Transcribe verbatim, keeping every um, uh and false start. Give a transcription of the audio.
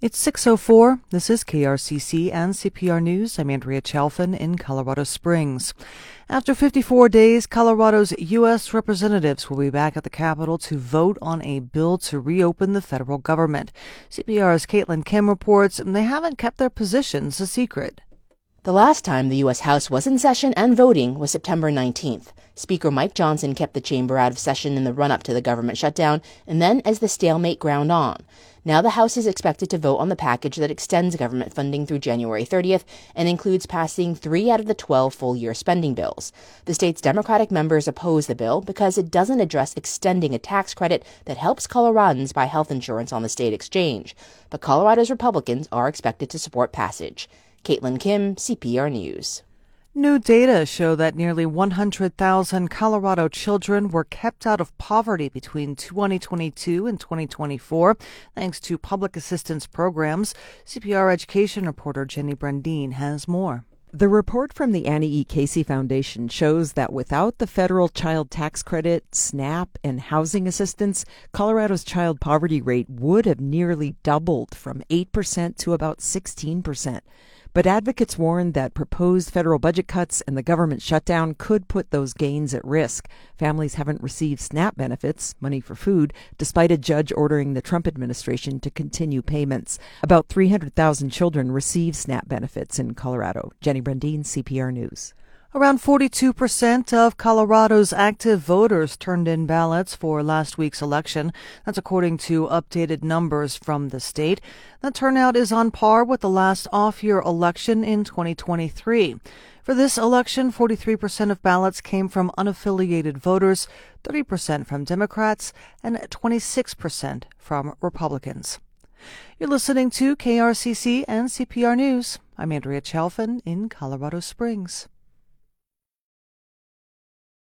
It's six oh four. This is K R C C and C P R News. I'm Andrea Chalfin in Colorado Springs. After fifty-four days, Colorado's U S representatives will be back at the Capitol to vote on a bill to reopen the federal government. C P R's Caitlin Kim reports they haven't kept their positions a secret. The last time the U S House was in session and voting was September nineteenth. Speaker Mike Johnson kept the chamber out of session in the run-up to the government shutdown and then as the stalemate ground on. Now the House is expected to vote on the package that extends government funding through January thirtieth and includes passing three out of the twelve full-year spending bills. The state's Democratic members oppose the bill because it doesn't address extending a tax credit that helps Coloradans buy health insurance on the state exchange. But Colorado's Republicans are expected to support passage. Caitlin Kim, C P R News. New data show that nearly one hundred thousand Colorado children were kept out of poverty between twenty twenty-two and twenty twenty-four, thanks to public assistance programs. C P R education reporter Jenny Brandine has more. The report from the Annie E. Casey Foundation shows that without the federal child tax credit, SNAP, and housing assistance, Colorado's child poverty rate would have nearly doubled from eight percent to about sixteen percent. But advocates warn that proposed federal budget cuts and the government shutdown could put those gains at risk. Families haven't received SNAP benefits, money for food, despite a judge ordering the Trump administration to continue payments. About three hundred thousand children receive SNAP benefits in Colorado. Jenny Brandine, C P R News. Around forty-two percent of Colorado's active voters turned in ballots for last week's election. That's according to updated numbers from the state. That turnout is on par with the last off-year election in twenty twenty-three. For this election, forty-three percent of ballots came from unaffiliated voters, thirty percent from Democrats, and twenty-six percent from Republicans. You're listening to K R C C and C P R News. I'm Andrea Chalfin in Colorado Springs.